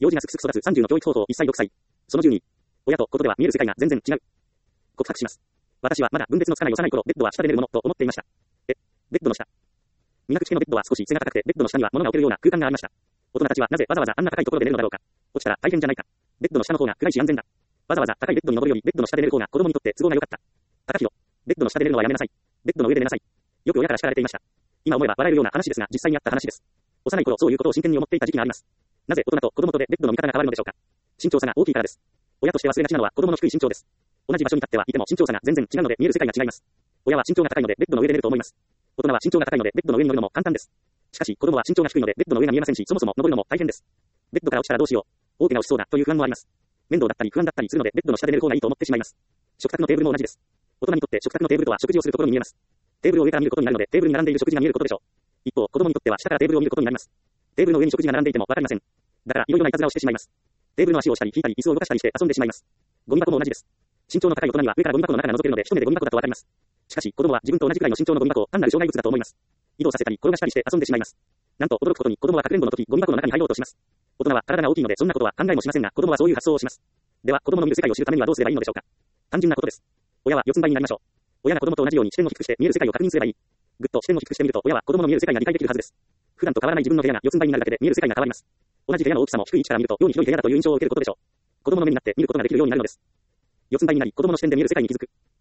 幼児がすくすく育つ30の教育方法1歳6歳。その12。親と子とでは見える世界が全然違う。告白します。私はまだ分別のつかない幼い頃、ベッドは下で寝るものと思っていました。ベッドの下。磨く式のベッドは少し背が高くて、ベッドの下には物が置けるような空間がありました。大人たちはなぜわざわざあんな高いところで寝るのだろうか。落ちたら大変じゃないか。ベッドの下の方が暗いし安全だ。わざわざ高いベッドに登るよりベッドの下で寝る方が子供にとって都合が良かった。高弘、ベッドの下で寝るのはやめなさい。ベッドの上で寝なさい。よく親から叱られていました。今思えば笑えるような話ですが、実際にあった話です。幼い頃そういうことを真剣に思っていた時期があります。なぜ大人と子供とでベッドの見方が変わるのでしょうか。身長差が大きいからです。親として忘れがちなのは子供の低い身長です。同じ場所に立ってはいても身長差が全然違うので見える世界が違います。親は身長が高いのでベッドの上で寝ると思います。大人は身長が高いのでベッドの上に乗るのも簡単です。しかし子供は身長が低いのでベッドの上が見えませんし、そもそも登るのも大変です。ベッドから落ちたらどうしよう。大怪我をしそうだという不安もあります。面倒だったり不安だったりするのでベッドの下で寝る方がいいと思ってしまいます。食卓のテーブルも同じです。大人にとって食卓のテーブルとは食事をするところに見えます。テーブルを上から見ることになるのでテーブルに並んでいる食事が見えることでしょう。一方、子供にとっては下からテーブルを見ることになります。テーブルの上に食事が並んでいてもわかりません。だからいろいろないたずらをしてしまいます。テーブルの足をしたり引いたり椅子を動かしたりして遊んでしまいます。ゴミ箱も同じです。身長の高い大人には上からゴミ箱の中が覗けるので一目でゴミ箱だとわかります。しかし子供は自分と同じくらいの身長のゴミ箱を単なる障害物だと思います。移動させたり転がしたりして遊んでしまいます。なんと驚くことに子供はかくれんぼの時ゴミ箱の中に入ろうとします。大人は体が大きいのでそんなことは考えもしませんが、子供はそういう発想をします。では子供の見る世界を知るためにはどうすればいいのでしょうか。単純なことです。親は四つん這いになりましょう。親が子供と同じように視点を低くして見える世界を確認すればいい。ぐっと視点を低くしてみると親は子供の見える世界が理解できるはずです。普段と変わらない自分の部屋が四つん這いになるだけで見える世界が変わります。同じ部屋の大きさも低い位置から見ると妙に広い部屋だという印象を受けることでしょう。子供の目になって見ることができるようになるのです。四つん這いになり子供の視点で見える世界に気づく。